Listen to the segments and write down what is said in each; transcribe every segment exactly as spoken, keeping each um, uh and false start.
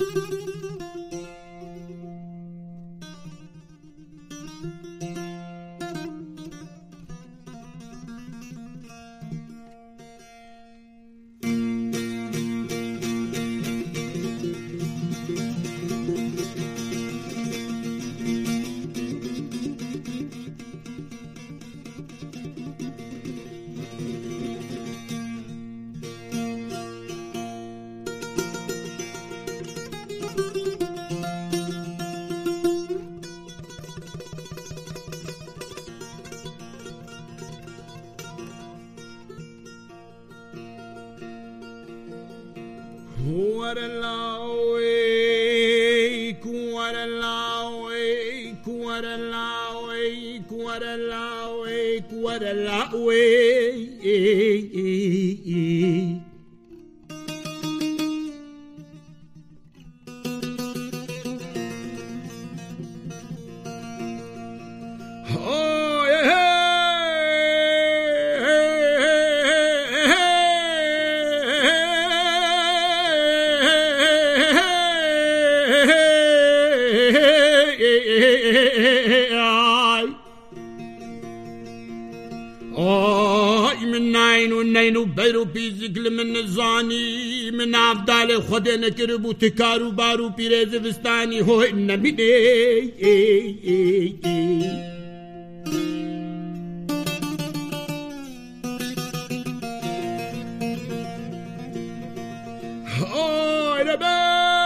من عبدال خود نکربو تکارو بارو پیرز وستانی هو نمیده های ربه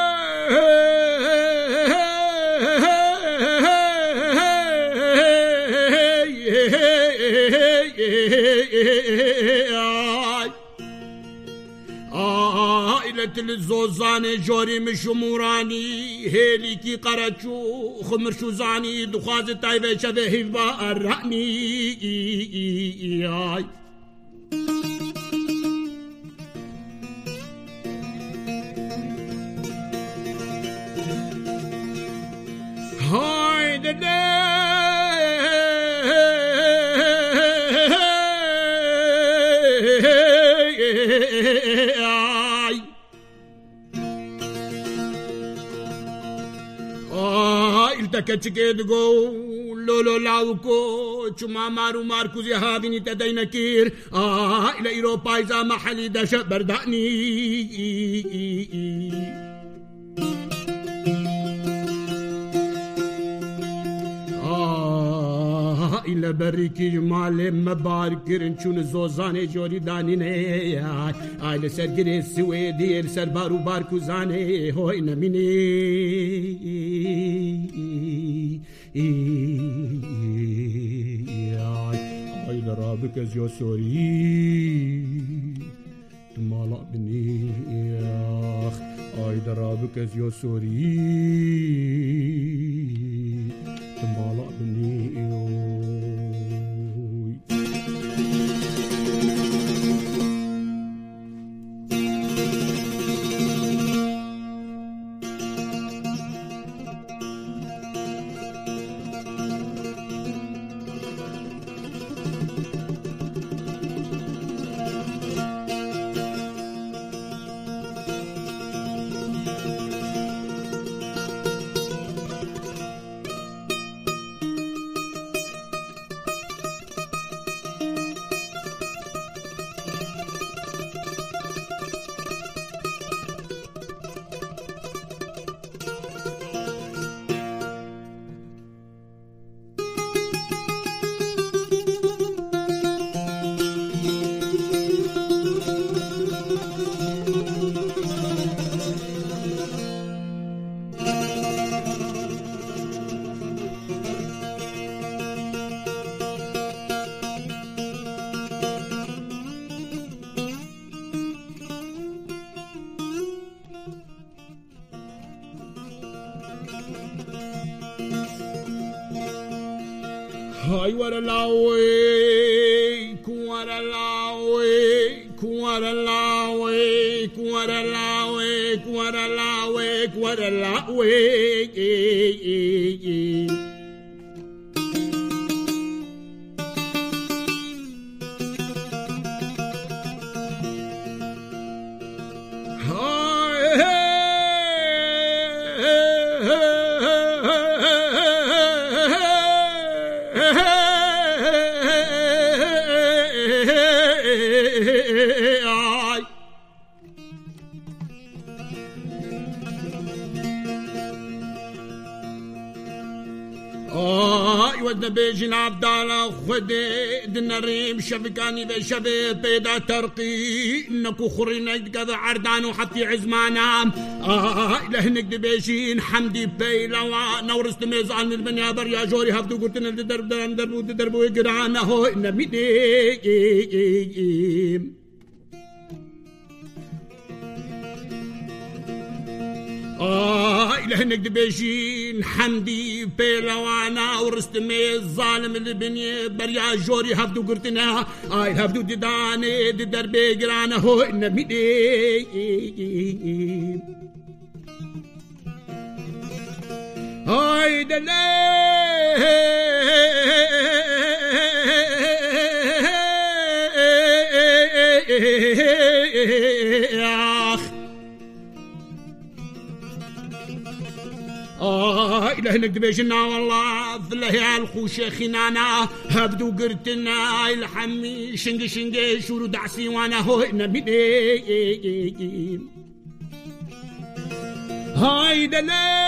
الزوزان جوري مشموراني هيلي كي قرچو خمرشو زاني دخواز تايبه شده هفبا الراني هاي هاي دده كتشكيدغو لولو لاوكو چما مارو ماركوزي هابيني تدينكير آه إلى إيروبا إذا محلي دشا برداني آه إلى بريكي جمالي مباركرن چون زوزاني جوري دانيني آه إلى سرگري سويدي إلى سربارو باركوزاني هو إنميني ay darabik az yo sori tumala bni ay darabik az yo sori tumala bni Ay, what a lawe, what a lawe, what a lawe, what a lawe, what a lawe, what a lawe. Hey, وزن بيجي نافدال خدي دنريم شفقاني بشفي بيدا ترقي نكو خرينا كذا عردان وحطي عزمانا آه لهنك دبيشين حمدي بيلا نورست ميزان البنيا بريا جوري هفدو قرتنا الدرب درب درب درب وقرانا هو نميدي آه إلهنك دبيجين حمدي بيلوانا ورستمي الظالم اللي بني بريا جوري هفدو قرتنا آه هفدو دداني ددر بيقرانا هو نميدي هاي دلي آه إلهنك دبيجنا والله في الليال خوشي خنانا هبدو قرتنا الحمي شنق شنق شورو دعسي وانا هو نبيدي هاي دلي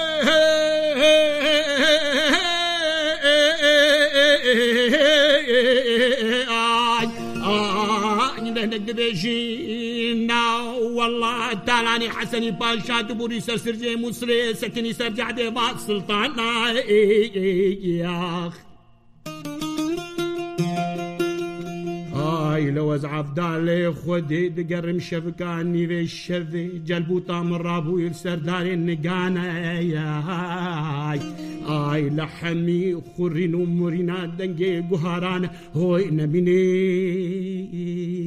لهنك دبيجينا والله تالاني حسني باشا دبوري سرسر جي مصري سكني سرجع ديبات سلطانا ياخ هاي لو ازعف دالي خدي دقرم شفقاني في الشفي جلبو طامر رابو يلسر داري النقانا يا هاي هاي لحمي خورين ومورينا دنجي قهاران هوي نبيني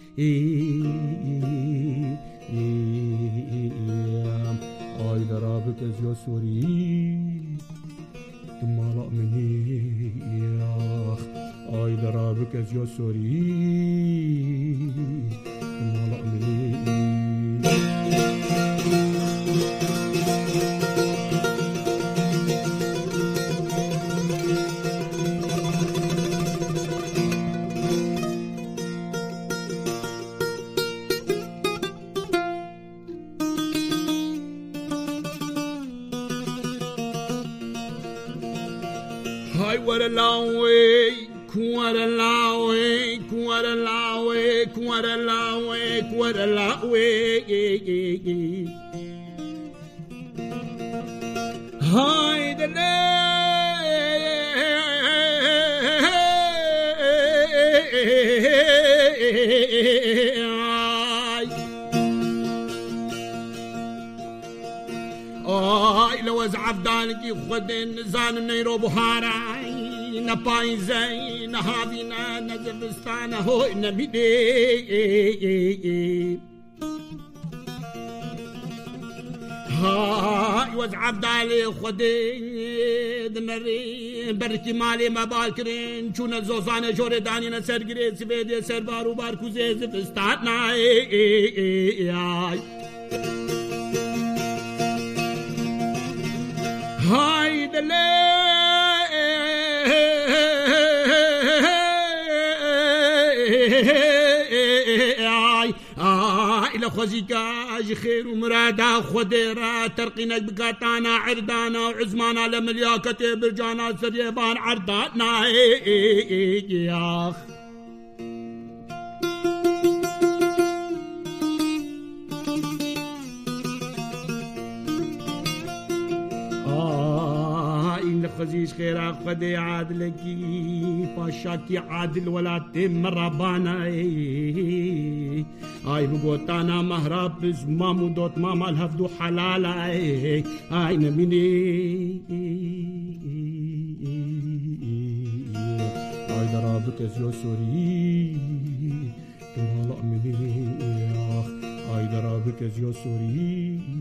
هاي درابك يا سوري تمالا مني ياخ هاي درابك يا سوري تمالا مني هاي ورا لاويك ورا لاويك ورا لاويك ورا لاويك ورا لاويك هاي دلي آي لو ازعف دانك يخدن زان نيروب هاراي نباي زي نهابينا نزبستان هو نبيدي هاي وازعف دالي خدن نري بركي مالي ما بالكرين شونا زوزانة جوري داني نسر قري سبيدي سر بارو باركو زي زبستان ناي هاي دلي إلى خوزيكاج خير ومرادا خديرا ترقينك بقاتانا عردانا وعزمانا لملياكة برجانا سريبان عردانا ياخ خزيش خير خدي عادلكي باشاكي عادل ولا تم ربانا اي بقوتانا مهرب مامو دوت ماما الهفدو حلالا اي نميني اي درابك ازيو سوري تمالا مني اي درابك ازيو سوري